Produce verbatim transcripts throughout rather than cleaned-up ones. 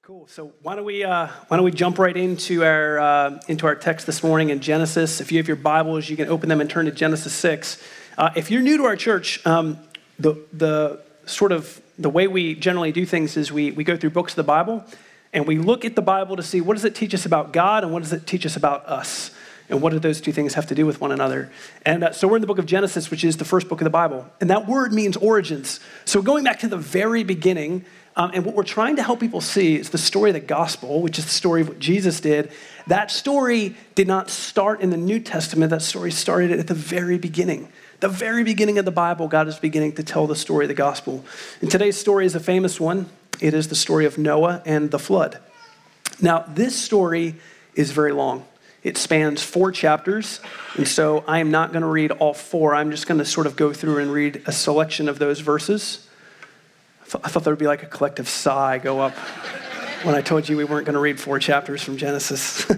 Cool. So why don't we uh, why don't we jump right into our uh, into our text this morning in Genesis? If you have your Bibles, you can open them and turn to Genesis six. Uh, if you're new to our church, um, the the sort of the way we generally do things is we we go through books of the Bible and we look at the Bible to see what does it teach us about God and what does it teach us about us, and what do those two things have to do with one another. And uh, so we're in the book of Genesis, which is the first book of the Bible, and that word means origins. So going back to the very beginning. Um, and what we're trying to help people see is the story of the gospel, which is the story of what Jesus did. That story did not start in the New Testament. That story started at the very beginning. The very beginning of the Bible, God is beginning to tell the story of the gospel. And today's story is a famous one. It is the story of Noah and the flood. Now, this story is very long. It spans four chapters. And so I am not going to read all four. I'm just going to sort of go through and read a selection of those verses. I thought there would be like a collective sigh go up when I told you we weren't going to read four chapters from Genesis.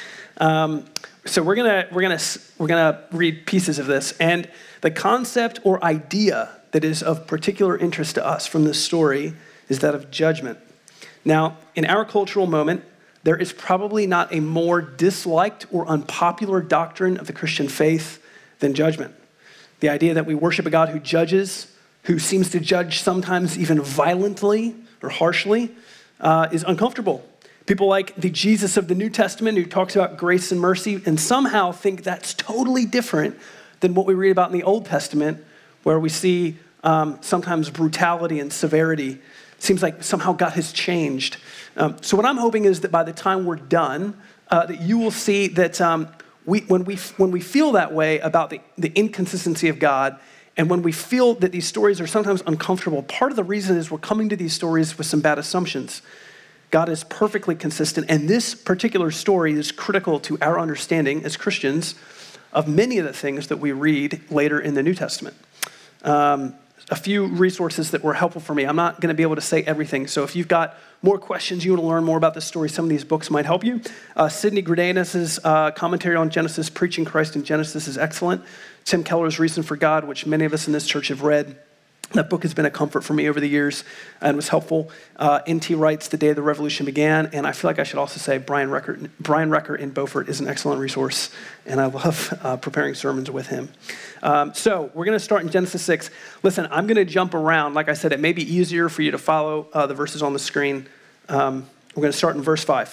um, so we're gonna we're gonna we're gonna read pieces of this, and the concept or idea that is of particular interest to us from this story is that of judgment. Now, in our cultural moment, there is probably not a more disliked or unpopular doctrine of the Christian faith than judgment. The idea that we worship a God who judges, who seems to judge sometimes even violently or harshly, uh, is uncomfortable. People like the Jesus of the New Testament who talks about grace and mercy and somehow think that's totally different than what we read about in the Old Testament, where we see um, sometimes brutality and severity. It seems like somehow God has changed. Um, so what I'm hoping is that by the time we're done, uh, that you will see that um, we, when we when we feel that way about the, the inconsistency of God, and when we feel that these stories are sometimes uncomfortable, part of the reason is we're coming to these stories with some bad assumptions. God is perfectly consistent, and this particular story is critical to our understanding as Christians of many of the things that we read later in the New Testament. Um, a few resources that were helpful for me. I'm not going to be able to say everything, so if you've got more questions, you want to learn more about this story, some of these books might help you. Uh, Sidney Greidanus' uh, commentary on Genesis, Preaching Christ in Genesis, is excellent. Tim Keller's Reason for God, which many of us in this church have read. That book has been a comfort for me over the years and was helpful. Uh, N T Wright's The Day the Revolution Began, and I feel like I should also say Brian Recker, Brian Recker in Beaufort is an excellent resource, and I love uh, preparing sermons with him. Um, so we're going to start in Genesis six. Listen, I'm going to jump around. Like I said, it may be easier for you to follow uh, the verses on the screen. Um, we're going to start in verse five.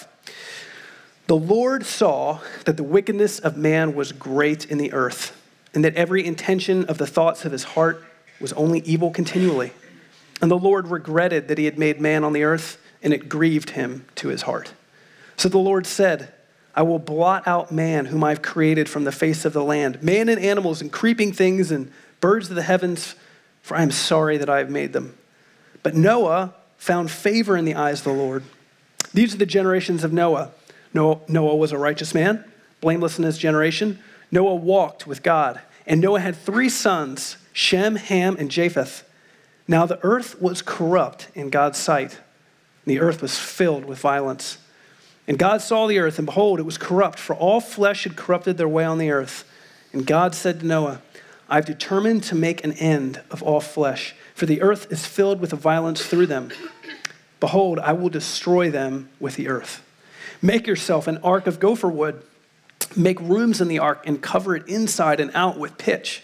The Lord saw that the wickedness of man was great in the earth, and that every intention of the thoughts of his heart was only evil continually. And the Lord regretted that he had made man on the earth, and it grieved him to his heart. So the Lord said, I will blot out man whom I've created from the face of the land, man and animals and creeping things and birds of the heavens, for I am sorry that I have made them. But Noah found favor in the eyes of the Lord. These are the generations of Noah. Noah was a righteous man, blameless in his generation. Noah walked with God, and Noah had three sons, Shem, Ham, and Japheth. Now the earth was corrupt in God's sight, and the earth was filled with violence. And God saw the earth, and behold, it was corrupt, for all flesh had corrupted their way on the earth. And God said to Noah, I've determined to make an end of all flesh, for the earth is filled with violence through them. Behold, I will destroy them with the earth. Make yourself an ark of gopher wood. Make rooms in the ark and cover it inside and out with pitch.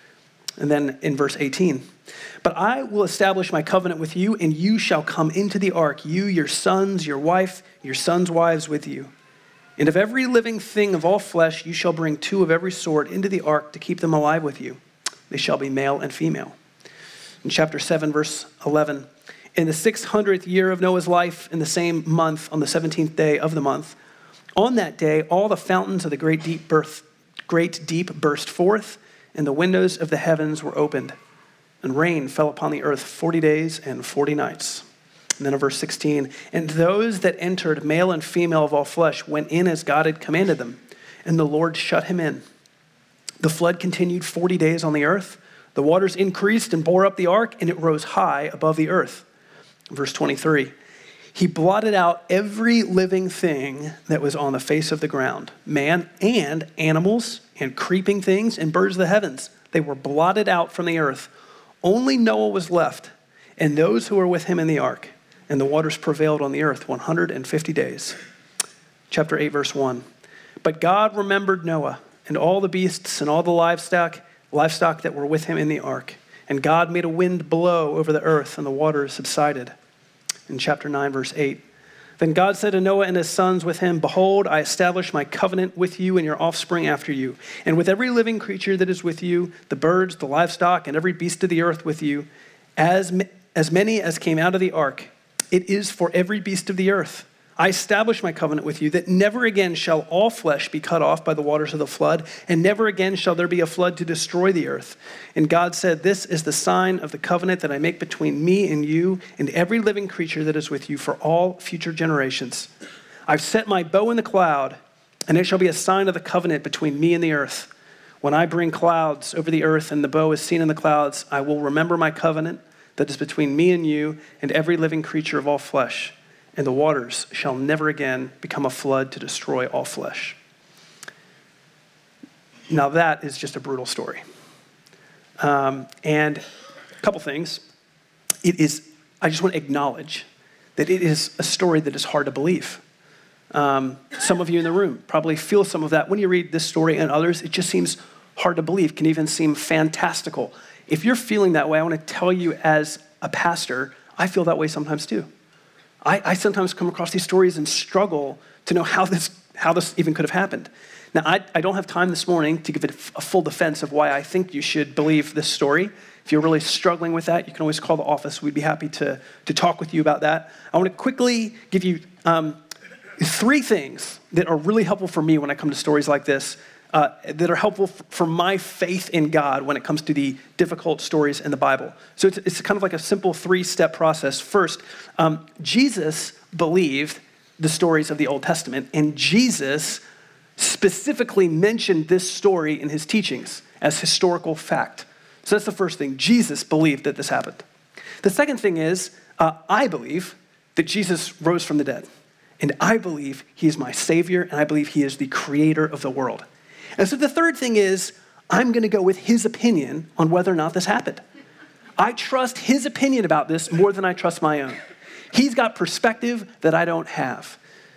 And then in verse eighteen, but I will establish my covenant with you, and you shall come into the ark, you, your sons, your wife, your sons' wives with you. And of every living thing of all flesh, you shall bring two of every sort into the ark to keep them alive with you. They shall be male and female. In chapter seven, verse eleven, in the six hundredth year of Noah's life, in the same month, on the seventeenth day of the month, on that day, all the fountains of the great deep, birth, great deep burst forth, and the windows of the heavens were opened, and rain fell upon the earth forty days and forty nights. And then in verse sixteen, and those that entered, male and female of all flesh, went in as God had commanded them, and the Lord shut him in. The flood continued forty days on the earth. The waters increased and bore up the ark, and it rose high above the earth. Verse twenty-three, he blotted out every living thing that was on the face of the ground, man and animals and creeping things and birds of the heavens. They were blotted out from the earth. Only Noah was left, and those who were with him in the ark. and the waters prevailed on the earth one hundred fifty days. Chapter eight, verse one. But God remembered Noah and all the beasts and all the livestock, livestock that were with him in the ark. And God made a wind blow over the earth, and the waters subsided. In chapter nine, verse eight. Then God said to Noah and his sons with him, Behold, I establish my covenant with you and your offspring after you, and with every living creature that is with you, the birds, the livestock, and every beast of the earth with you, as, as many as came out of the ark. It is for every beast of the earth. I establish my covenant with you that never again shall all flesh be cut off by the waters of the flood, and never again shall there be a flood to destroy the earth. And God said, This is the sign of the covenant that I make between me and you and every living creature that is with you for all future generations. I've set my bow in the cloud, and it shall be a sign of the covenant between me and the earth. When I bring clouds over the earth and the bow is seen in the clouds, I will remember my covenant that is between me and you and every living creature of all flesh. And the waters shall never again become a flood to destroy all flesh. Now that is just a brutal story. Um, and a couple things. It is, I just want to acknowledge that it is a story that is hard to believe. Um, some of you in the room probably feel some of that. When you read this story and others, it just seems hard to believe, can even seem fantastical. If you're feeling that way, I want to tell you as a pastor, I feel that way sometimes too. I, I sometimes come across these stories and struggle to know how this how this even could have happened. Now, I, I don't have time this morning to give it a full defense of why I think you should believe this story. If you're really struggling with that, you can always call the office. We'd be happy to, to talk with you about that. I want to quickly give you um, three things that are really helpful for me when I come to stories like this, uh, that are helpful f- for my faith in God when it comes to the difficult stories in the Bible. So it's, it's kind of like a simple three-step process. First, um, Jesus believed the stories of the Old Testament, and Jesus specifically mentioned this story in his teachings as historical fact. So that's the first thing. Jesus believed that this happened. The second thing is, uh, I believe that Jesus rose from the dead, and I believe he is my Savior, and I believe he is the creator of the world. And so the third thing is, I'm going to go with his opinion on whether or not this happened. I trust his opinion about this more than I trust my own. He's got perspective that I don't have.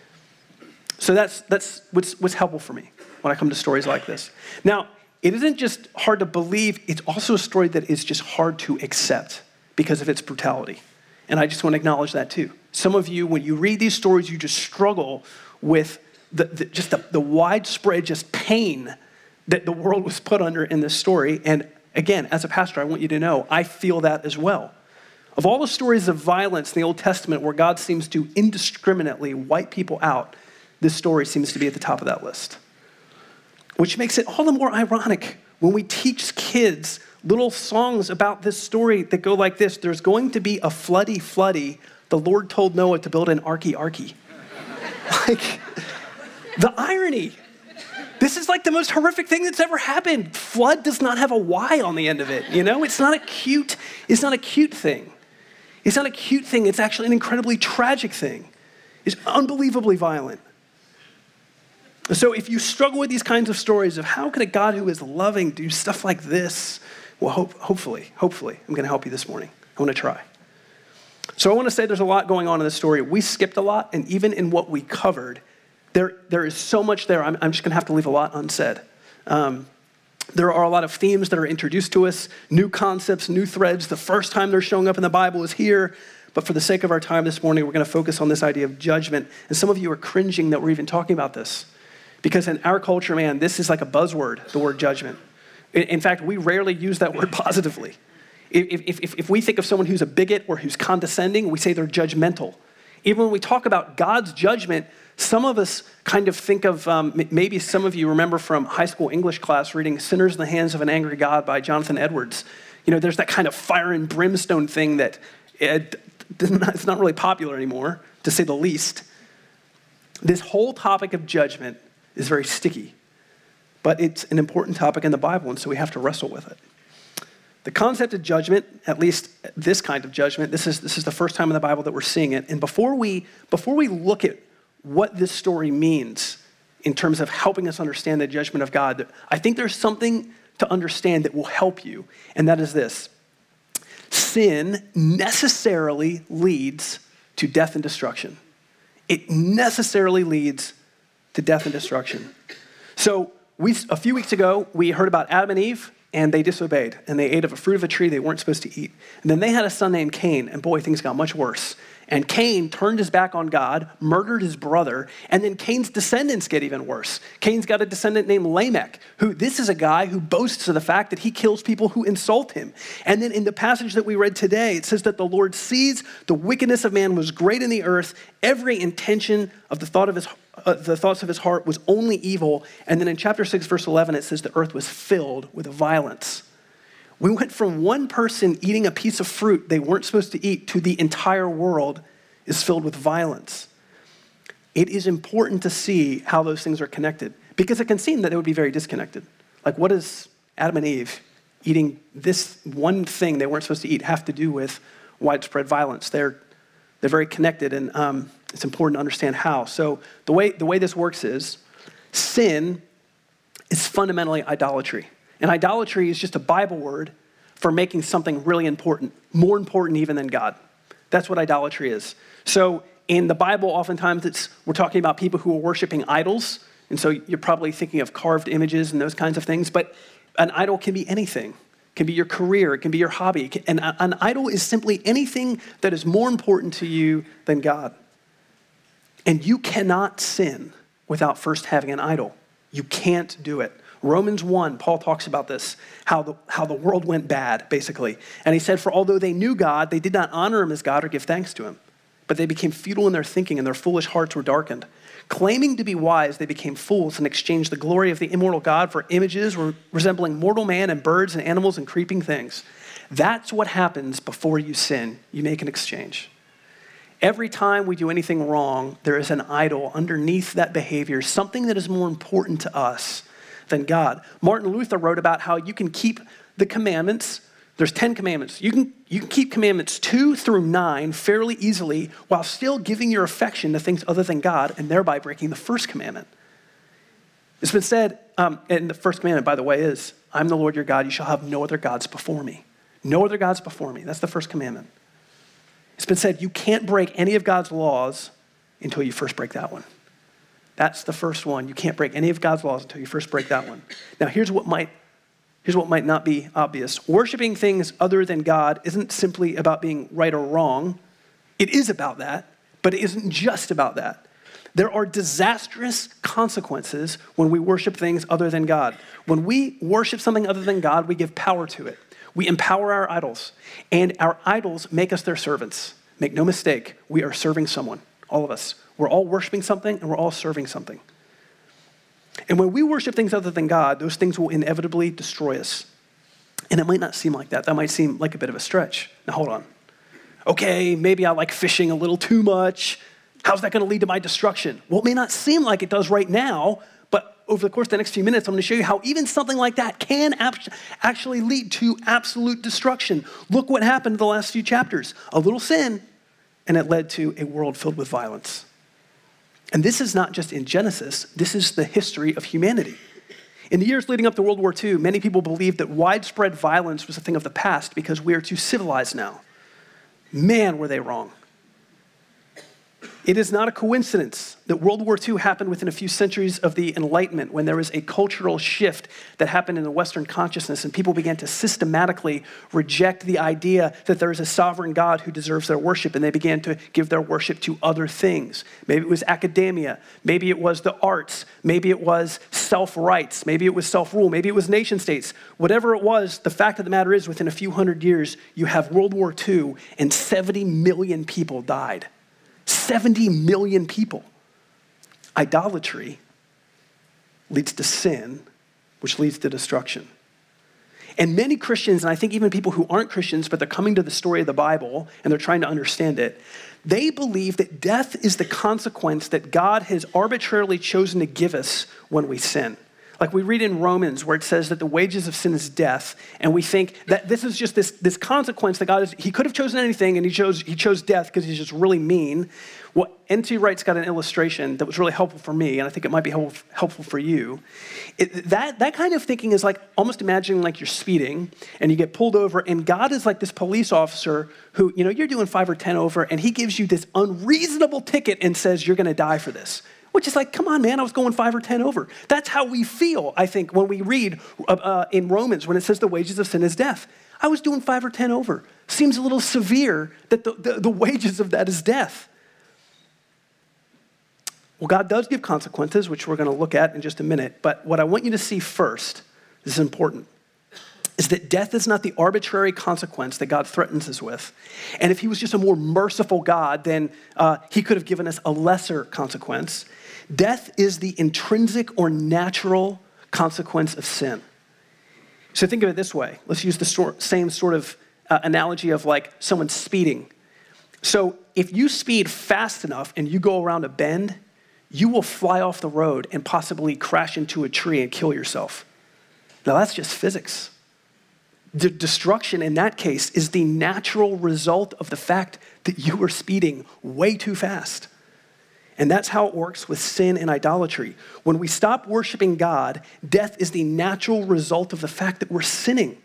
So that's that's what's, what's helpful for me when I come to stories like this. Now, it isn't just hard to believe, it's also a story that is just hard to accept because of its brutality. And I just want to acknowledge that too. Some of you, when you read these stories, you just struggle with the, the, just the, the widespread just pain that the world was put under in this story. And again, as a pastor, I want you to know, I feel that as well. Of all the stories of violence in the Old Testament where God seems to indiscriminately wipe people out, this story seems to be at the top of that list. Which makes it all the more ironic when we teach kids little songs about this story that go like this. There's going to be a floody, floody. The Lord told Noah to build an arky, arky. Like, the irony. This is like the most horrific thing that's ever happened. Flood does not have a Y on the end of it, you know? It's not a cute, it's not a cute thing. It's not a cute thing. It's actually an incredibly tragic thing. It's unbelievably violent. So if you struggle with these kinds of stories of how could a God who is loving do stuff like this, well, hope, hopefully, hopefully, I'm going to help you this morning. I want to try. So I want to say there's a lot going on in this story. We skipped a lot, and even in what we covered, there, there is so much there. I'm, I'm just going to have to leave a lot unsaid. Um, there are a lot of themes that are introduced to us, new concepts, new threads. The first time they're showing up in the Bible is here. But for the sake of our time this morning, we're going to focus on this idea of judgment. And some of you are cringing that we're even talking about this. Because in our culture, man, this is like a buzzword, the word judgment. In fact, we rarely use that word positively. If, if, if we think of someone who's a bigot or who's condescending, we say they're judgmental. Even when we talk about God's judgment, some of us kind of think of, um, maybe some of you remember from high school English class reading Sinners in the Hands of an Angry God by Jonathan Edwards. You know, there's that kind of fire and brimstone thing that it, it's not really popular anymore, to say the least. This whole topic of judgment is very sticky, but it's an important topic in the Bible, and so we have to wrestle with it. The concept of judgment, at least this kind of judgment, this is this is the first time in the Bible that we're seeing it. And before we before we look at what this story means in terms of helping us understand the judgment of God, I think there's something to understand that will help you, and that is this. Sin necessarily leads to death and destruction. It necessarily leads to death and destruction. So we, a few weeks ago, we heard about Adam and Eve, and they disobeyed, and they ate of a fruit of a tree they weren't supposed to eat. And then they had a son named Cain, and boy, things got much worse. And Cain turned his back on God, murdered his brother, and then Cain's descendants get even worse. Cain's got a descendant named Lamech, who this is a guy who boasts of the fact that he kills people who insult him. And then in the passage that we read today, it says that the Lord sees the wickedness of man was great in the earth, every intention of the thought of his uh, the thoughts of his heart was only evil. And then in chapter six, verse eleven, it says the earth was filled with violence. We went from one person eating a piece of fruit they weren't supposed to eat to the entire world is filled with violence. It is important to see how those things are connected because it can seem that it would be very disconnected. Like, what does Adam and Eve eating this one thing they weren't supposed to eat have to do with widespread violence? They're, they're very connected, and um, it's important to understand how. So the way, the way this works is sin is fundamentally idolatry. And idolatry is just a Bible word for making something really important, more important even than God. That's what idolatry is. So in the Bible, oftentimes it's we're talking about people who are worshiping idols. And so you're probably thinking of carved images and those kinds of things. But an idol can be anything. It can be your career. It can be your hobby. And an idol is simply anything that is more important to you than God. And you cannot sin without first having an idol. You can't do it. Romans one, Paul talks about this, how the, how the world went bad, basically. And he said, for although they knew God, they did not honor him as God or give thanks to him. But they became futile in their thinking, and their foolish hearts were darkened. Claiming to be wise, they became fools and exchanged the glory of the immortal God for images resembling mortal man and birds and animals and creeping things. That's what happens before you sin. You make an exchange. Every time we do anything wrong, there is an idol underneath that behavior, something that is more important to us than God. Martin Luther wrote about how you can keep the commandments. There's ten commandments. You can, you can keep commandments two through nine fairly easily while still giving your affection to things other than God and thereby breaking the first commandment. It's been said, um, and the first commandment, by the way, is, I'm the Lord your God. You shall have no other gods before me. No other gods before me. That's the first commandment. It's been said you can't break any of God's laws until you first break that one. That's the first one. You can't break any of God's laws until you first break that one. Now, here's what might, here's what might not be obvious. Worshiping things other than God isn't simply about being right or wrong. It is about that, but it isn't just about that. There are disastrous consequences when we worship things other than God. When we worship something other than God, we give power to it. We empower our idols, and our idols make us their servants. Make no mistake, we are serving someone, all of us. We're all worshiping something, and we're all serving something. And when we worship things other than God, those things will inevitably destroy us. And it might not seem like that. That might seem like a bit of a stretch. Now, hold on. Okay, maybe I like fishing a little too much. How's that going to lead to my destruction? Well, it may not seem like it does right now, but over the course of the next few minutes, I'm going to show you how even something like that can actually lead to absolute destruction. Look what happened in the last few chapters. A little sin, and it led to a world filled with violence. And this is not just in Genesis, this is the history of humanity. In the years leading up to World War Two, many people believed that widespread violence was a thing of the past because we are too civilized now. Man, were they wrong. It is not a coincidence that World War Two happened within a few centuries of the Enlightenment, when there was a cultural shift that happened in the Western consciousness and people began to systematically reject the idea that there is a sovereign God who deserves their worship, and they began to give their worship to other things. Maybe it was academia, maybe it was the arts, maybe it was self-rights, maybe it was self-rule, maybe it was nation states. Whatever it was, the fact of the matter is within a few hundred years, you have World War Two and seventy million people died. seventy million people. Idolatry leads to sin, which leads to destruction. And many Christians, and I think even people who aren't Christians, but they're coming to the story of the Bible and they're trying to understand it, they believe that death is the consequence that God has arbitrarily chosen to give us when we sin. Like we read in Romans where it says that the wages of sin is death, and we think that this is just this, this consequence that God is, he could have chosen anything, and he chose, he chose death because he's just really mean. Well, N T Wright's got an illustration that was really helpful for me, and I think it might be help, helpful for you. It, that, that kind of thinking is like almost imagining like you're speeding, and you get pulled over, and God is like this police officer who, you know, you're doing five or ten over, and he gives you this unreasonable ticket and says you're going to die for this. Which is like, come on, man, I was going five or ten over. That's how we feel, I think, when we read uh, uh, in Romans, when it says the wages of sin is death. I was doing five or ten over. Seems a little severe that the, the, the wages of that is death. Well, God does give consequences, which we're going to look at in just a minute. But what I want you to see first, this is important, is that death is not the arbitrary consequence that God threatens us with. And if he was just a more merciful God, then uh, he could have given us a lesser consequence. Death is the intrinsic or natural consequence of sin. So think of it this way. Let's use the sort, same sort of uh, analogy of like someone speeding. So if you speed fast enough and you go around a bend, you will fly off the road and possibly crash into a tree and kill yourself. Now that's just physics. The destruction in that case is the natural result of the fact that you were speeding way too fast. And that's how it works with sin and idolatry. When we stop worshiping God, death is the natural result of the fact that we're sinning.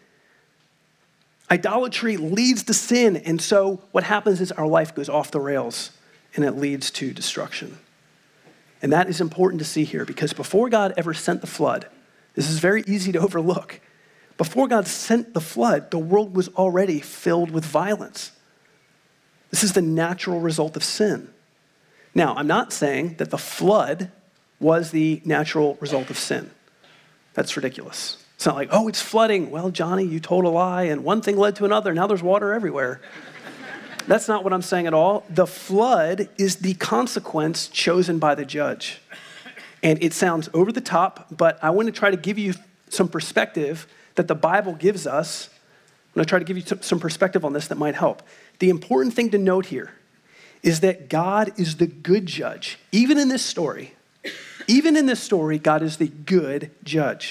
Idolatry leads to sin, and so what happens is our life goes off the rails, and it leads to destruction. And that is important to see here, because before God ever sent the flood, this is very easy to overlook. Before God sent the flood, the world was already filled with violence. This is the natural result of sin. Now, I'm not saying that the flood was the natural result of sin. That's ridiculous. It's not like, oh, it's flooding. Well, Johnny, you told a lie, and one thing led to another. Now there's water everywhere. That's not what I'm saying at all. The flood is the consequence chosen by the judge. And it sounds over the top, but I want to try to give you some perspective that the Bible gives us. I'm going to try to give you some perspective on this that might help. The important thing to note here is that God is the good judge. Even in this story, even in this story, God is the good judge.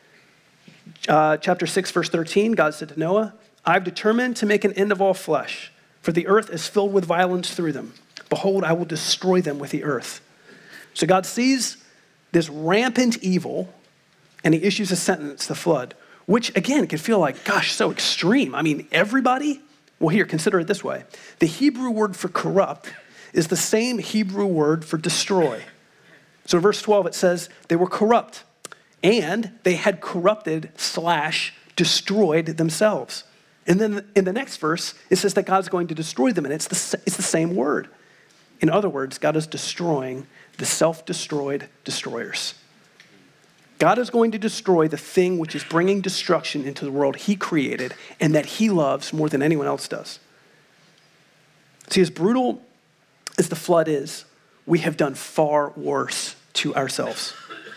Uh, chapter six, verse thirteen, God said to Noah, I've determined to make an end of all flesh, for the earth is filled with violence through them. Behold, I will destroy them with the earth. So God sees this rampant evil, and he issues a sentence, the flood, which again can feel like, gosh, so extreme. I mean, everybody? Well, here, consider it this way. The Hebrew word for corrupt is the same Hebrew word for destroy. So in verse twelve, it says they were corrupt, and they had corrupted slash destroyed themselves. And then in the next verse, it says that God's going to destroy them, and it's the, it's the same word. In other words, God is destroying the self-destroyed destroyers. God is going to destroy the thing which is bringing destruction into the world he created and that he loves more than anyone else does. See, as brutal as the flood is, we have done far worse to ourselves.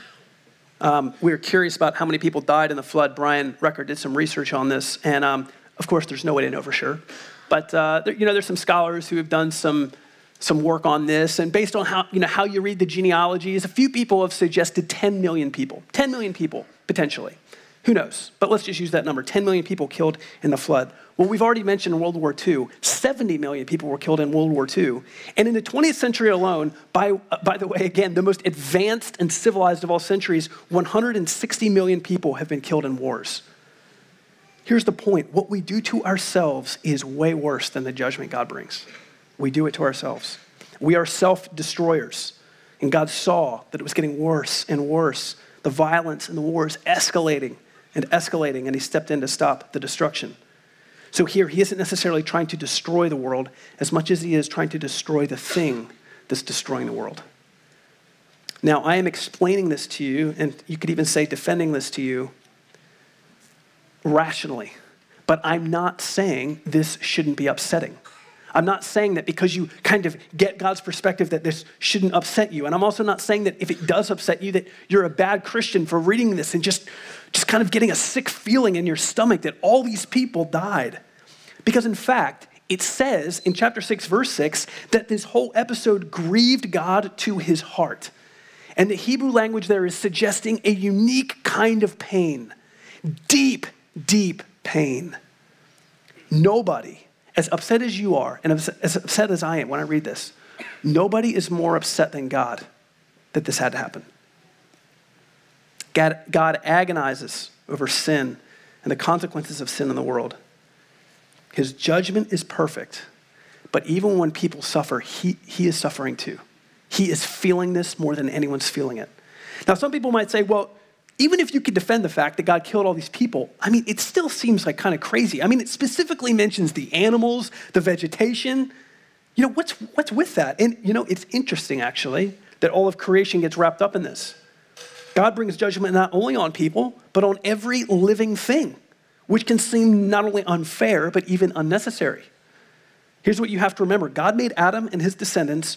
Um, we were curious about how many people died in the flood. Brian Recker did some research on this, and um, of course, there's no way to know for sure. But uh, there, you know, there's some scholars who have done some some work on this, and based on how you know how you read the genealogies, a few people have suggested ten million people, ten million people potentially. Who knows? But let's just use that number: ten million people killed in the flood. Well, we've already mentioned in World War Two, seventy million people were killed in World War Two, and in the twentieth century alone, by uh, by the way, again, the most advanced and civilized of all centuries, one hundred sixty million people have been killed in wars. Here's the point: what we do to ourselves is way worse than the judgment God brings. We do it to ourselves. We are self-destroyers. And God saw that it was getting worse and worse. The violence and the wars escalating and escalating, and he stepped in to stop the destruction. So here, he isn't necessarily trying to destroy the world as much as he is trying to destroy the thing that's destroying the world. Now, I am explaining this to you, and you could even say defending this to you rationally, but I'm not saying this shouldn't be upsetting. I'm not saying that because you kind of get God's perspective that this shouldn't upset you. And I'm also not saying that if it does upset you that you're a bad Christian for reading this and just, just kind of getting a sick feeling in your stomach that all these people died. Because in fact, it says in chapter six, verse six, that this whole episode grieved God to his heart. And the Hebrew language there is suggesting a unique kind of pain. Deep, deep pain. Nobody, as upset as you are, and as upset as I am when I read this, nobody is more upset than God that this had to happen. God, God agonizes over sin and the consequences of sin in the world. His judgment is perfect, but even when people suffer, he, he is suffering too. He is feeling this more than anyone's feeling it. Now, some people might say, well, even if you could defend the fact that God killed all these people, I mean, it still seems like kind of crazy. I mean, it specifically mentions the animals, the vegetation. You know, what's, what's with that? And, you know, it's interesting, actually, that all of creation gets wrapped up in this. God brings judgment not only on people, but on every living thing, which can seem not only unfair, but even unnecessary. Here's what you have to remember. God made Adam and his descendants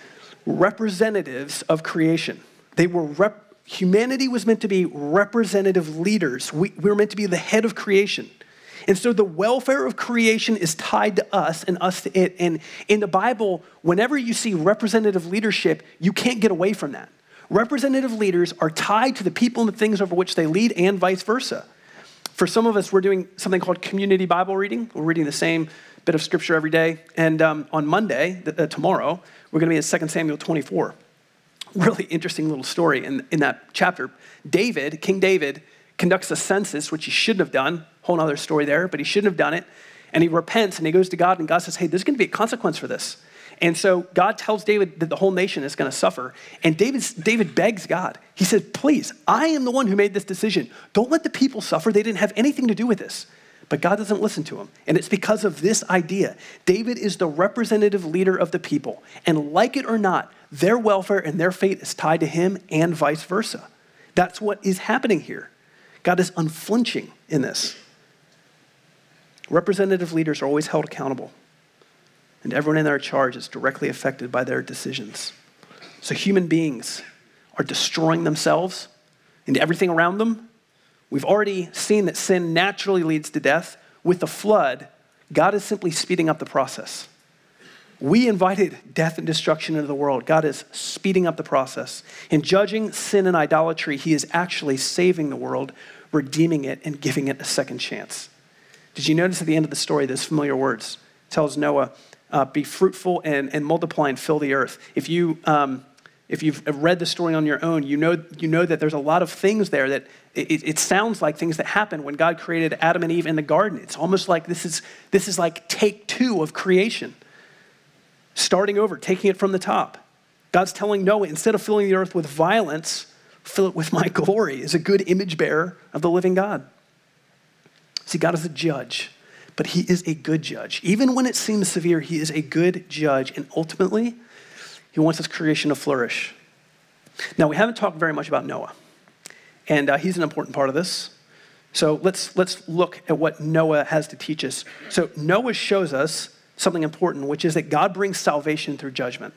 representatives of creation. They were rep- Humanity was meant to be representative leaders. We, we were meant to be the head of creation. And so the welfare of creation is tied to us and us to it. And in the Bible, whenever you see representative leadership, you can't get away from that. Representative leaders are tied to the people and the things over which they lead and vice versa. For some of us, we're doing something called community Bible reading. We're reading the same bit of scripture every day. And um, on Monday, uh, tomorrow, we're going to be at Second Samuel twenty-four. Really interesting little story in, in that chapter. David, King David, conducts a census, which he shouldn't have done. Whole other story there, but he shouldn't have done it. And he repents and he goes to God and God says, hey, there's going to be a consequence for this. And so God tells David that the whole nation is going to suffer. And David's, David begs God. He says, please, I am the one who made this decision. Don't let the people suffer. They didn't have anything to do with this. But God doesn't listen to him. And it's because of this idea. David is the representative leader of the people. And like it or not, their welfare and their fate is tied to him and vice versa. That's what is happening here. God is unflinching in this. Representative leaders are always held accountable. And everyone in their charge is directly affected by their decisions. So human beings are destroying themselves and everything around them. We've already seen that sin naturally leads to death. With the flood, God is simply speeding up the process. We invited death and destruction into the world. God is speeding up the process. In judging sin and idolatry, he is actually saving the world, redeeming it, and giving it a second chance. Did you notice at the end of the story, those familiar words? It tells Noah, uh, be fruitful and, and multiply and fill the earth. If, you, um, if you've read the story on your own, you know, you know that there's a lot of things there that it, it sounds like things that happened when God created Adam and Eve in the garden. It's almost like this is, this is like take two of creation. Starting over, taking it from the top. God's telling Noah, instead of filling the earth with violence, fill it with my glory, is a good image bearer of the living God. See, God is a judge, but he is a good judge. Even when it seems severe, he is a good judge, and ultimately, he wants his creation to flourish. Now, we haven't talked very much about Noah, and uh, he's an important part of this. So let's, let's look at what Noah has to teach us. So Noah shows us something important, which is that God brings salvation through judgment.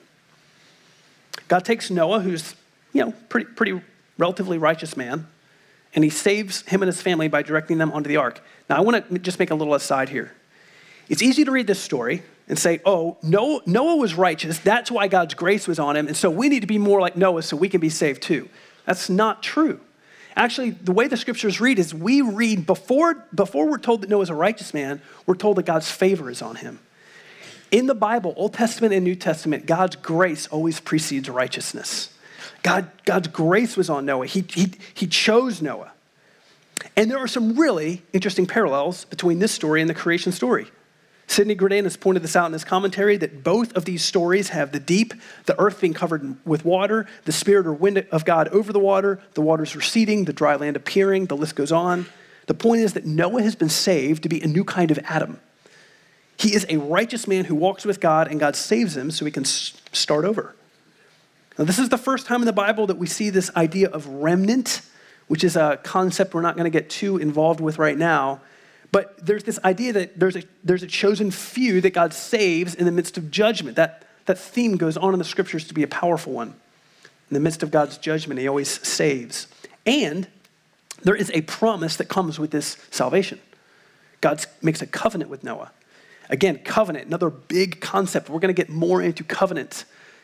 God takes Noah, who's, you know, pretty, pretty relatively righteous man, and he saves him and his family by directing them onto the ark. Now, I want to just make a little aside here. It's easy to read this story and say, oh, Noah, Noah was righteous. That's why God's grace was on him. And so we need to be more like Noah so we can be saved too. That's not true. Actually, the way the scriptures read is we read before, before we're told that Noah's a righteous man, we're told that God's favor is on him. In the Bible, Old Testament and New Testament, God's grace always precedes righteousness. God, God's grace was on Noah. He, he, he chose Noah. And there are some really interesting parallels between this story and the creation story. Sidney Gradin has pointed this out in his commentary that both of these stories have the deep, the earth being covered with water, the spirit or wind of God over the water, the waters receding, the dry land appearing, the list goes on. The point is that Noah has been saved to be a new kind of Adam. He is a righteous man who walks with God, and God saves him so he can s- start over. Now, this is the first time in the Bible that we see this idea of remnant, which is a concept we're not going to get too involved with right now. But there's this idea that there's a, there's a chosen few that God saves in the midst of judgment. That, that theme goes on in the scriptures to be a powerful one. In the midst of God's judgment, he always saves. And there is a promise that comes with this salvation. God makes a covenant with Noah. Again, covenant, another big concept. We're going to get more into covenant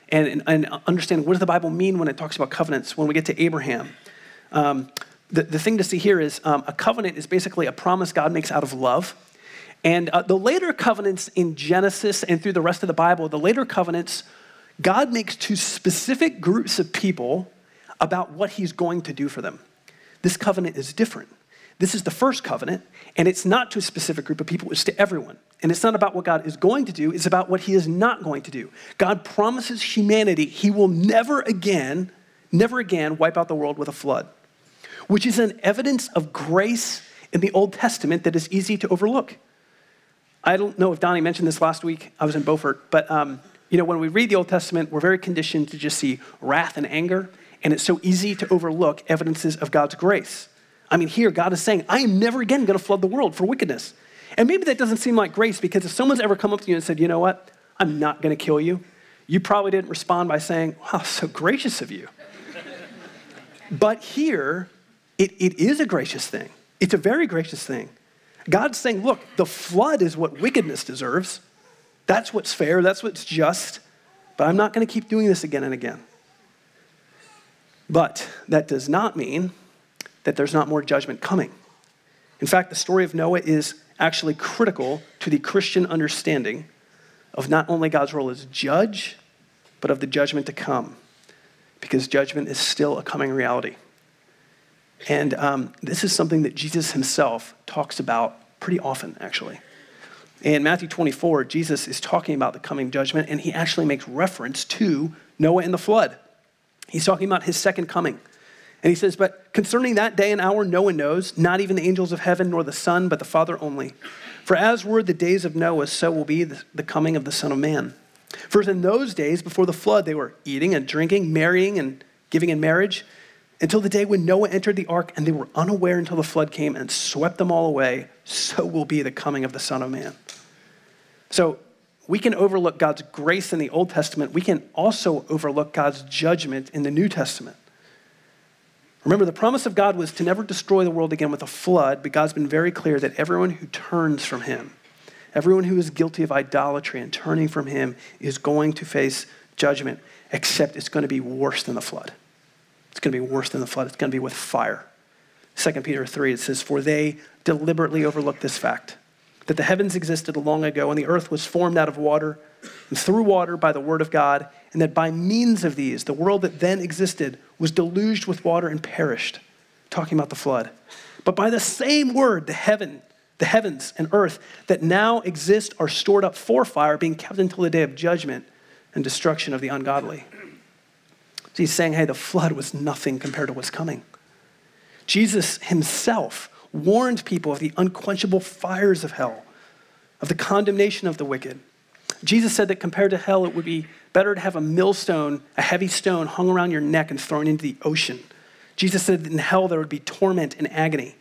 and, and, and understand what does the Bible mean when it talks about covenants when we get to Abraham. Um, the, the thing to see here is um, a covenant is basically a promise God makes out of love. And uh, the later covenants in Genesis and through the rest of the Bible, the later covenants, God makes to specific groups of people about what he's going to do for them. This covenant is different. This is the first covenant, and it's not to a specific group of people, it's to everyone. And it's not about what God is going to do, it's about what he is not going to do. God promises humanity he will never again, never again wipe out the world with a flood, which is an evidence of grace in the Old Testament that is easy to overlook. I don't know if Donnie mentioned this last week. I was in Beaufort, but um, you know, when we read the Old Testament, we're very conditioned to just see wrath and anger, and it's so easy to overlook evidences of God's grace. I mean, here, God is saying, I am never again going to flood the world for wickedness. And maybe that doesn't seem like grace, because if someone's ever come up to you and said, you know what, I'm not going to kill you, you probably didn't respond by saying, wow, so gracious of you. But here, it, it is a gracious thing. It's a very gracious thing. God's saying, look, the flood is what wickedness deserves. That's what's fair. That's what's just. But I'm not going to keep doing this again and again. But that does not mean that there's not more judgment coming. In fact, the story of Noah is actually critical to the Christian understanding of not only God's role as judge, but of the judgment to come. Because judgment is still a coming reality. And um, this is something that Jesus himself talks about pretty often, actually. In Matthew twenty-four, Jesus is talking about the coming judgment, and he actually makes reference to Noah and the flood. He's talking about his second coming. And he says, but concerning that day and hour, no one knows, not even the angels of heaven, nor the Son, but the Father only. For as were the days of Noah, so will be the, the coming of the Son of Man. For in those days before the flood, they were eating and drinking, marrying and giving in marriage, until the day when Noah entered the ark, and they were unaware until the flood came and swept them all away. So will be the coming of the Son of Man. So we can overlook God's grace in the Old Testament. We can also overlook God's judgment in the New Testament. Remember, the promise of God was to never destroy the world again with a flood, but God's been very clear that everyone who turns from him, everyone who is guilty of idolatry and turning from him is going to face judgment, except it's going to be worse than the flood. It's going to be worse than the flood. It's going to be with fire. Second Peter three, it says, for they deliberately overlooked this fact, that the heavens existed long ago and the earth was formed out of water and through water by the word of God, and that by means of these, the world that then existed was deluged with water and perished. Talking about the flood. But by the same word, the heaven, the heavens and earth that now exist are stored up for fire, being kept until the day of judgment and destruction of the ungodly. So he's saying, hey, the flood was nothing compared to what's coming. Jesus himself warned people of the unquenchable fires of hell, of the condemnation of the wicked. Jesus said that compared to hell, it would be better to have a millstone, a heavy stone hung around your neck and thrown into the ocean. Jesus said that in hell there would be torment and agony.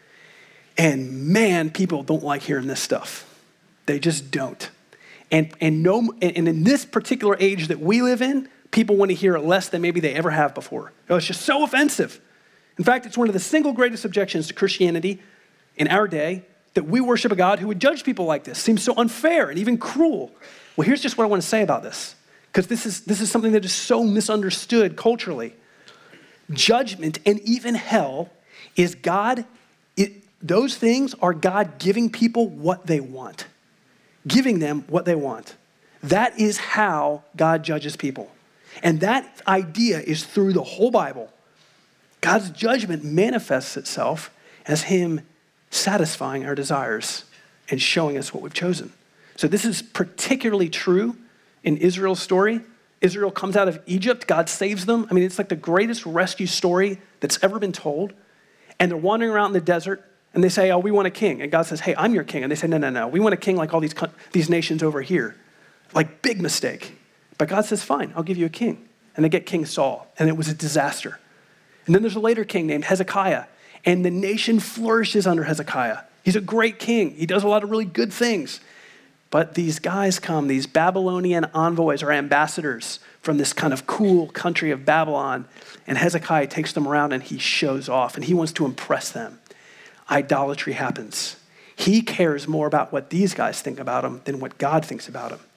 And man, people don't like hearing this stuff. They just don't. And, and, no, and in this particular age that we live in, people want to hear it less than maybe they ever have before. It's just so offensive. In fact, it's one of the single greatest objections to Christianity in our day that we worship a God who would judge people like this. Seems so unfair and even cruel. Well, here's just what I want to say about this, because this is, this is something that is so misunderstood culturally. Judgment and even hell is God, it, those things are God giving people what they want, giving them what they want. That is how God judges people. And that idea is through the whole Bible. God's judgment manifests itself as him satisfying our desires and showing us what we've chosen. So this is particularly true in Israel's story. Israel comes out of Egypt. God saves them. I mean, it's like the greatest rescue story that's ever been told. And they're wandering around in the desert, and they say, oh, we want a king. And God says, hey, I'm your king. And they say, no, no, no. We want a king like all these, these nations over here. Like, big mistake. But God says, fine, I'll give you a king. And they get King Saul, and it was a disaster. And then there's a later king named Hezekiah, and the nation flourishes under Hezekiah. He's a great king. He does a lot of really good things. But these guys come, these Babylonian envoys or ambassadors from this kind of cool country of Babylon, and Hezekiah takes them around and he shows off, and he wants to impress them. Idolatry happens. He cares more about what these guys think about him than what God thinks about him.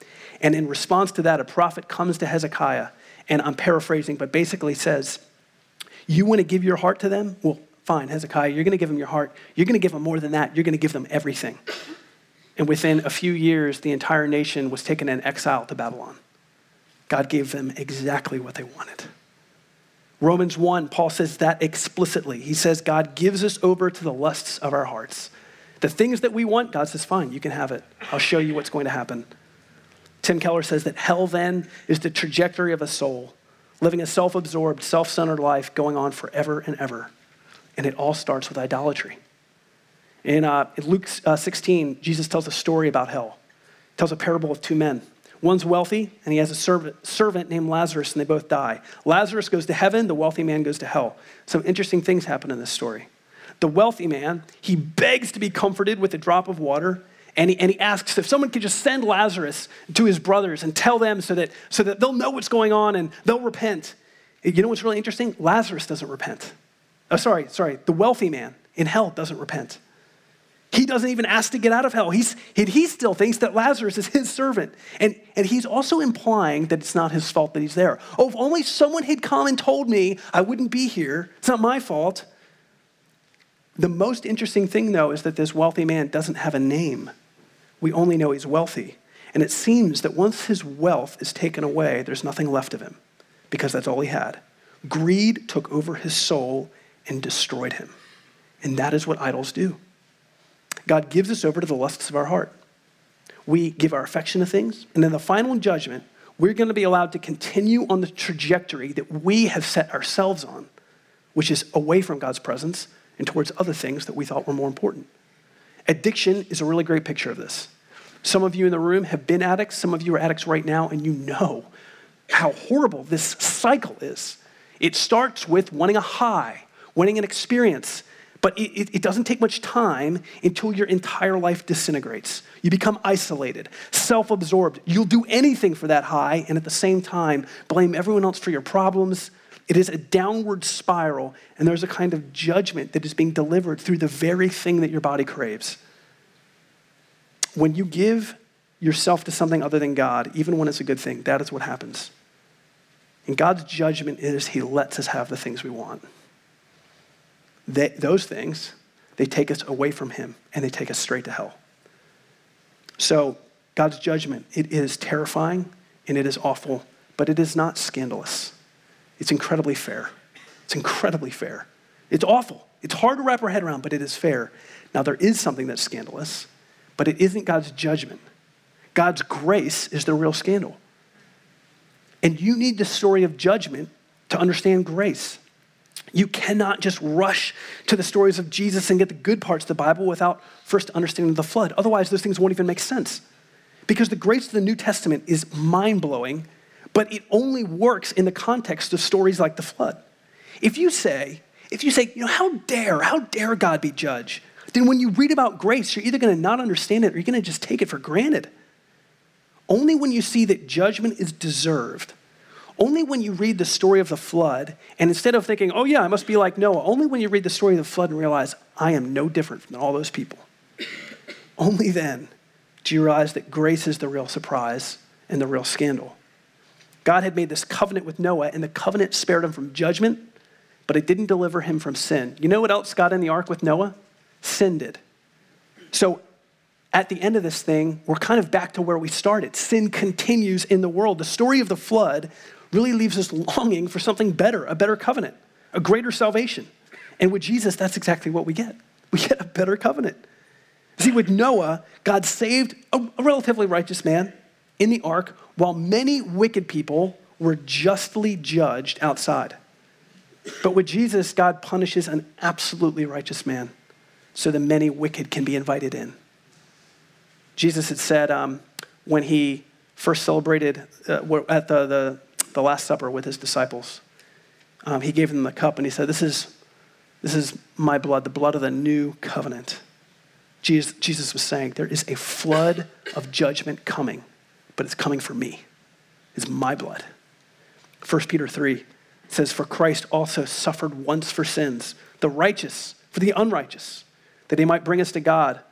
And in response to that, a prophet comes to Hezekiah, and I'm paraphrasing, but basically says, you want to give your heart to them? Well, fine, Hezekiah, you're going to give them your heart. You're going to give them more than that. You're going to give them everything. And within a few years, the entire nation was taken in exile to Babylon. God gave them exactly what they wanted. Romans one, Paul says that explicitly. He says God gives us over to the lusts of our hearts. The things that we want, God says, fine, you can have it. I'll show you what's going to happen. Tim Keller says that hell then is the trajectory of a soul, living a self-absorbed, self-centered life going on forever and ever. And it all starts with idolatry. In, uh, in Luke uh, sixteen, Jesus tells a story about hell. He tells a parable of two men. One's wealthy, and he has a servant, servant named Lazarus, and they both die. Lazarus goes to heaven, the wealthy man goes to hell. Some interesting things happen in this story. The wealthy man, he begs to be comforted with a drop of water, and he, and he asks if someone could just send Lazarus to his brothers and tell them so that, so that they'll know what's going on and they'll repent. You know what's really interesting? Lazarus doesn't repent. Oh, sorry, sorry. The wealthy man in hell doesn't repent. He doesn't even ask to get out of hell. He's, he still thinks that Lazarus is his servant. And, and he's also implying that it's not his fault that he's there. Oh, if only someone had come and told me I wouldn't be here. It's not my fault. The most interesting thing, though, is that this wealthy man doesn't have a name. We only know he's wealthy. And it seems that once his wealth is taken away, there's nothing left of him because that's all he had. Greed took over his soul and destroyed him. And that is what idols do. God gives us over to the lusts of our heart. We give our affection to things, and in the final judgment, we're going to be allowed to continue on the trajectory that we have set ourselves on, which is away from God's presence and towards other things that we thought were more important. Addiction is a really great picture of this. Some of you in the room have been addicts. Some of you are addicts right now, and you know how horrible this cycle is. It starts with wanting a high, wanting an experience, but it, it, it doesn't take much time until your entire life disintegrates. You become isolated, self-absorbed. You'll do anything for that high, and at the same time, blame everyone else for your problems. It is a downward spiral, and there's a kind of judgment that is being delivered through the very thing that your body craves. When you give yourself to something other than God, even when it's a good thing, that is what happens. And God's judgment is he lets us have the things we want. They, those things, they take us away from him, and they take us straight to hell. So God's judgment, it is terrifying, and it is awful, but it is not scandalous. It's incredibly fair. It's incredibly fair. It's awful. It's hard to wrap our head around, but it is fair. Now, there is something that's scandalous, but it isn't God's judgment. God's grace is the real scandal. And you need the story of judgment to understand grace. You cannot just rush to the stories of Jesus and get the good parts of the Bible without first understanding the flood. Otherwise, those things won't even make sense. Because the grace of the New Testament is mind-blowing, but it only works in the context of stories like the flood. If you say, if you say, you know, how dare, how dare God be judge? Then when you read about grace, you're either going to not understand it or you're going to just take it for granted. Only when you see that judgment is deserved, only when you read the story of the flood, and instead of thinking, oh yeah, I must be like Noah, only when you read the story of the flood and realize, I am no different than all those people. Only then do you realize that grace is the real surprise and the real scandal. God had made this covenant with Noah, and the covenant spared him from judgment, but it didn't deliver him from sin. You know what else got in the ark with Noah? Sin did. So at the end of this thing, we're kind of back to where we started. Sin continues in the world. The story of the flood really leaves us longing for something better, a better covenant, a greater salvation. And with Jesus, that's exactly what we get. We get a better covenant. See, with Noah, God saved a, a relatively righteous man in the ark while many wicked people were justly judged outside. But with Jesus, God punishes an absolutely righteous man so the many wicked can be invited in. Jesus had said um, when he first celebrated uh, at the, the, the Last Supper with his disciples, um, he gave them the cup and he said, this is, this is my blood, the blood of the new covenant. Jesus, Jesus was saying, there is a flood of judgment coming, but it's coming for me. It's my blood. First Peter three says, for Christ also suffered once for sins, the righteous for the unrighteous, that he might bring us to God,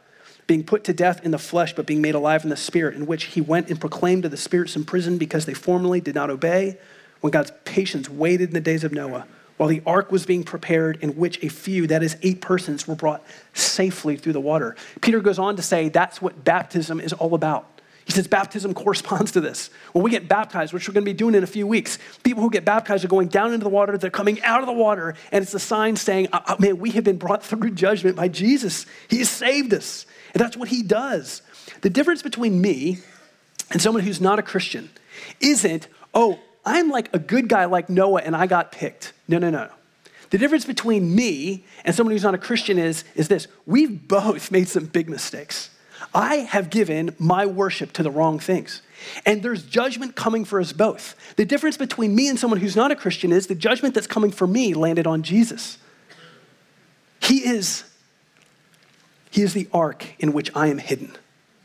being put to death in the flesh, but being made alive in the spirit, in which he went and proclaimed to the spirits in prison because they formerly did not obey, when God's patience waited in the days of Noah, while the ark was being prepared, in which a few, that is eight persons, were brought safely through the water. Peter goes on to say that's what baptism is all about. He says baptism corresponds to this. When we get baptized, which we're going to be doing in a few weeks, people who get baptized are going down into the water, they're coming out of the water, and it's a sign saying, oh, man, we have been brought through judgment by Jesus. He has saved us. And that's what he does. The difference between me and someone who's not a Christian isn't, oh, I'm like a good guy like Noah and I got picked. No, no, no. The difference between me and someone who's not a Christian is, is this. We've both made some big mistakes. I have given my worship to the wrong things. And there's judgment coming for us both. The difference between me and someone who's not a Christian is the judgment that's coming for me landed on Jesus. He is, he is the ark in which I am hidden.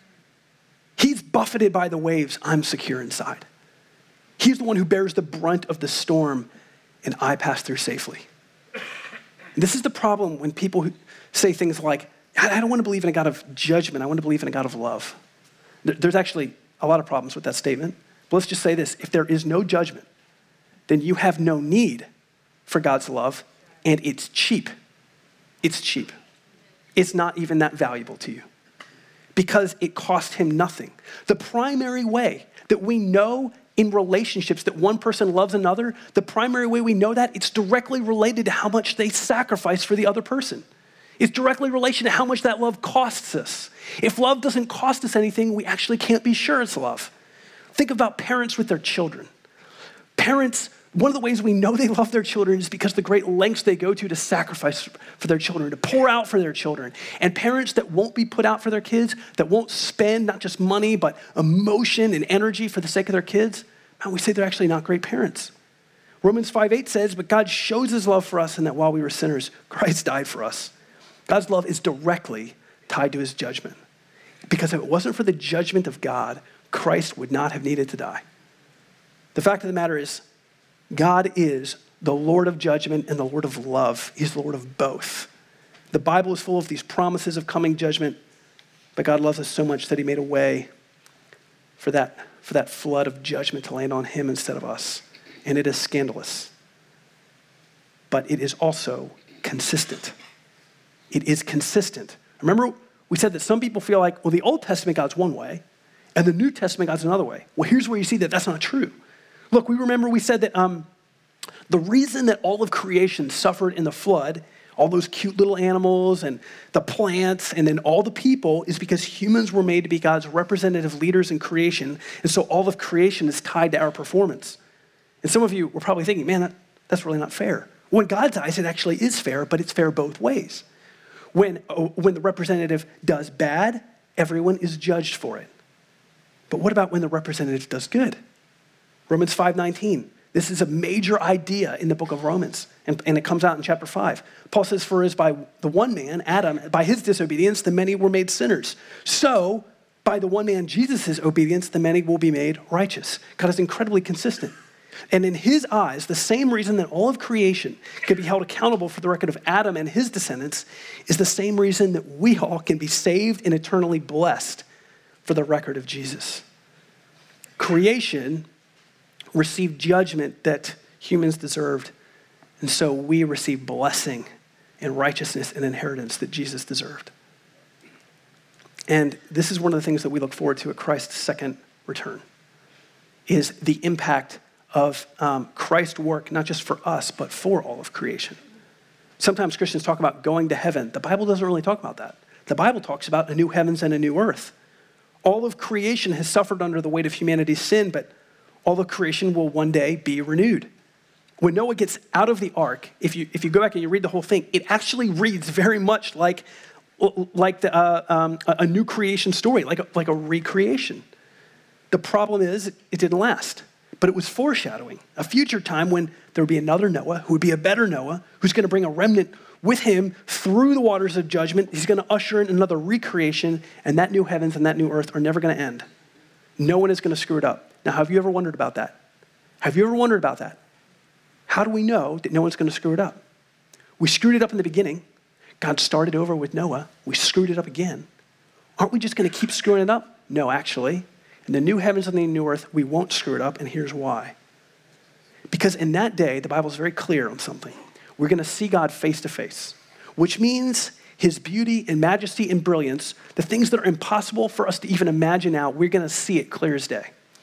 He's buffeted by the waves. I'm secure inside. He's the one who bears the brunt of the storm, and I pass through safely. And this is the problem when people who say things like, I don't want to believe in a God of judgment. I want to believe in a God of love. There's actually a lot of problems with that statement. But let's just say this. If there is no judgment, then you have no need for God's love, and it's cheap. It's cheap. It's not even that valuable to you because it cost him nothing. The primary way that we know in relationships that one person loves another, the primary way we know that, it's directly related to how much they sacrifice for the other person. It's directly related to how much that love costs us. If love doesn't cost us anything, we actually can't be sure it's love. Think about parents with their children. Parents, one of the ways we know they love their children is because of the great lengths they go to to sacrifice for their children, to pour out for their children. And parents that won't be put out for their kids, that won't spend not just money, but emotion and energy for the sake of their kids, man, we say they're actually not great parents. Romans five eight says, but God shows his love for us in that while we were sinners, Christ died for us. God's love is directly tied to his judgment. Because if it wasn't for the judgment of God, Christ would not have needed to die. The fact of the matter is, God is the Lord of judgment and the Lord of love. He's the Lord of both. The Bible is full of these promises of coming judgment, but God loves us so much that he made a way for that, for that flood of judgment to land on him instead of us. And it is scandalous. But it is also consistent. It is consistent. Remember, we said that some people feel like, well, the Old Testament God's one way, and the New Testament God's another way. Well, here's where you see that that's not true. Look, we remember we said that um, the reason that all of creation suffered in the flood, all those cute little animals and the plants and then all the people, is because humans were made to be God's representative leaders in creation, and so all of creation is tied to our performance. And some of you were probably thinking, man, that, that's really not fair. Well, in God's eyes, it actually is fair, but it's fair both ways. When, when the representative does bad, everyone is judged for it. But what about when the representative does good? Romans five nineteen. This is a major idea in the book of Romans, and, and it comes out in chapter five. Paul says, for as by the one man, Adam, by his disobedience, the many were made sinners. So, by the one man, Jesus' obedience, the many will be made righteous. God is incredibly consistent. And in his eyes, the same reason that all of creation can be held accountable for the record of Adam and his descendants is the same reason that we all can be saved and eternally blessed for the record of Jesus. Creation received judgment that humans deserved, and so we receive blessing and righteousness and inheritance that Jesus deserved. And this is one of the things that we look forward to at Christ's second return, is the impact of um, Christ's work, not just for us, but for all of creation. Sometimes Christians talk about going to heaven. The Bible doesn't really talk about that. The Bible talks about a new heavens and a new earth. All of creation has suffered under the weight of humanity's sin, but all of creation will one day be renewed. When Noah gets out of the ark, if you, if you go back and you read the whole thing, it actually reads very much like, like the, uh, um, a new creation story, like a, like a recreation. The problem is it didn't last. But it was foreshadowing a future time when there would be another Noah who would be a better Noah, who's going to bring a remnant with him through the waters of judgment. He's going to usher in another recreation, and that new heavens and that new earth are never going to end. No one is going to screw it up. Now, have you ever wondered about that? Have you ever wondered about that? How do we know that no one's going to screw it up? We screwed it up in the beginning. God started over with Noah. We screwed it up again. aren't we just going to keep screwing it up? No, actually. In the new heavens and the new earth, we won't screw it up, and here's why. Because in that day, the Bible is very clear on something. We're going to see God face to face, which means his beauty and majesty and brilliance, the things that are impossible for us to even imagine now, we're going to see it clear as day.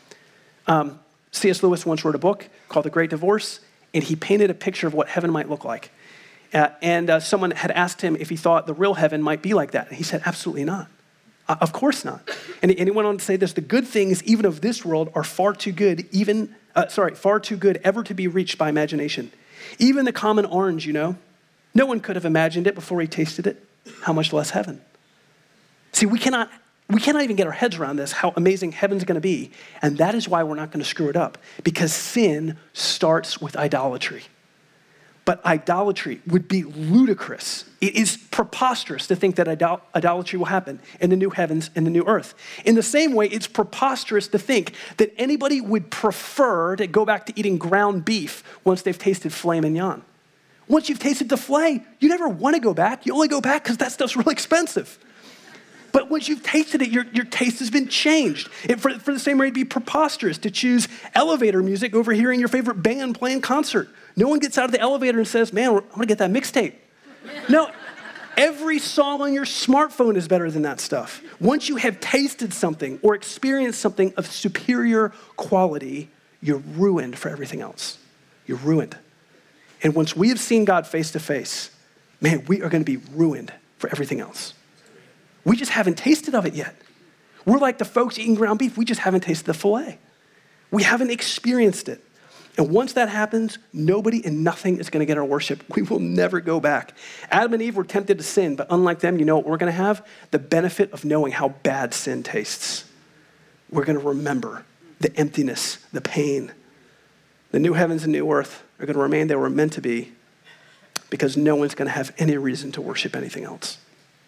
Um, C S Lewis once wrote a book called The Great Divorce, and he painted a picture of what heaven might look like. Uh, and uh, someone had asked him if he thought the real heaven might be like that. And he said, absolutely not. Uh, of course not. And, and he went on to say this, the good things even of this world are far too good, even, uh, sorry, far too good ever to be reached by imagination. Even the common orange, you know, no one could have imagined it before he tasted it, how much less heaven. See, we cannot, we cannot even get our heads around this, how amazing heaven's going to be. And that is why we're not going to screw it up, because sin starts with idolatry. But idolatry would be ludicrous. It is preposterous to think that idol- idolatry will happen in the new heavens and the new earth. In the same way, it's preposterous to think that anybody would prefer to go back to eating ground beef once they've tasted filet mignon. Once you've tasted the filet, you never want to go back. You only go back because that stuff's really expensive. But once you've tasted it, your, your taste has been changed. It, for, for the same way, it'd be preposterous to choose elevator music over hearing your favorite band playing concert. No one gets out of the elevator and says, man, I'm going to get that mixtape. No, every song on your smartphone is better than that stuff. Once you have tasted something or experienced something of superior quality, you're ruined for everything else. You're ruined. And once we have seen God face to face, man, we are going to be ruined for everything else. We just haven't tasted of it yet. We're like the folks eating ground beef. We just haven't tasted the filet. We haven't experienced it. And once that happens, nobody and nothing is going to get our worship. We will never go back. Adam and Eve were tempted to sin, but unlike them, you know what we're going to have? The benefit of knowing how bad sin tastes. We're going to remember the emptiness, the pain. The new heavens and new earth are going to remain they were meant to be, because no one's going to have any reason to worship anything else.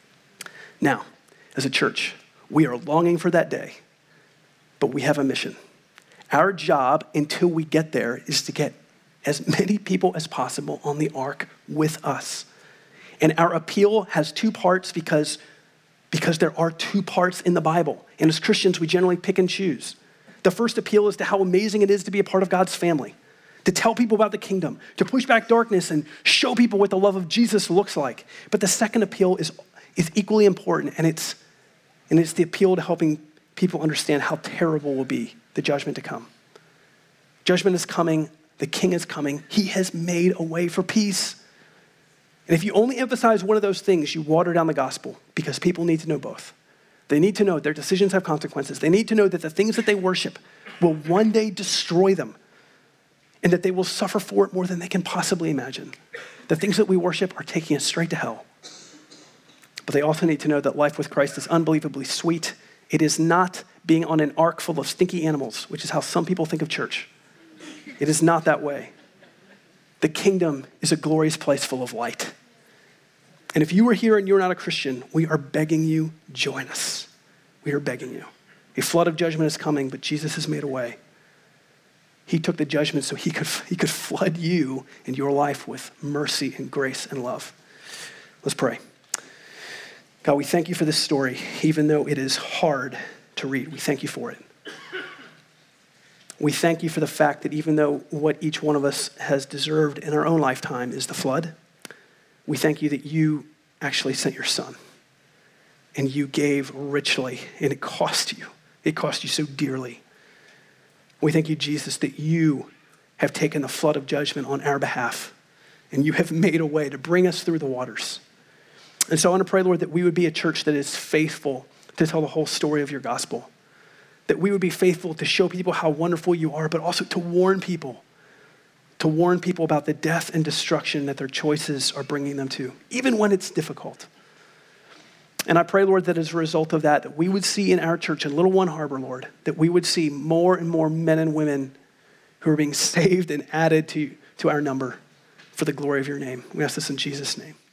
Now, as a church, we are longing for that day, but we have a mission. Our job until we get there is to get as many people as possible on the ark with us. And our appeal has two parts because, because there are two parts in the Bible. And as Christians, we generally pick and choose. The first appeal is to how amazing it is to be a part of God's family, to tell people about the kingdom, to push back darkness and show people what the love of Jesus looks like. But the second appeal is is equally important, and it's, and it's the appeal to helping people understand how terrible will be the judgment to come. Judgment is coming. The king is coming. He has made a way for peace. And if you only emphasize one of those things, you water down the gospel, because people need to know both. They need to know their decisions have consequences. They need to know that the things that they worship will one day destroy them, and that they will suffer for it more than they can possibly imagine. The things that we worship are taking us straight to hell. But they also need to know that life with Christ is unbelievably sweet. It is not being on an ark full of stinky animals, which is how some people think of church. It is not that way. The kingdom is a glorious place full of light. And if you are here and you're not a Christian, we are begging you, join us. We are begging you. A flood of judgment is coming, but Jesus has made a way. He took the judgment so he could, he could flood you and your life with mercy and grace and love. Let's pray. God, we thank you for this story, even though it is hard to read. We thank you for it. We thank you for the fact that even though what each one of us has deserved in our own lifetime is the flood, we thank you that you actually sent your son, and you gave richly, and it cost you. It cost you so dearly. We thank you, Jesus, that you have taken the flood of judgment on our behalf, and you have made a way to bring us through the waters. And so I want to pray, Lord, that we would be a church that is faithful to tell the whole story of your gospel. That we would be faithful to show people how wonderful you are, but also to warn people, to warn people about the death and destruction that their choices are bringing them to, even when it's difficult. And I pray, Lord, that as a result of that, that we would see in our church in Little One Harbor, Lord, that we would see more and more men and women who are being saved and added to, to our number for the glory of your name. We ask this in Jesus' name.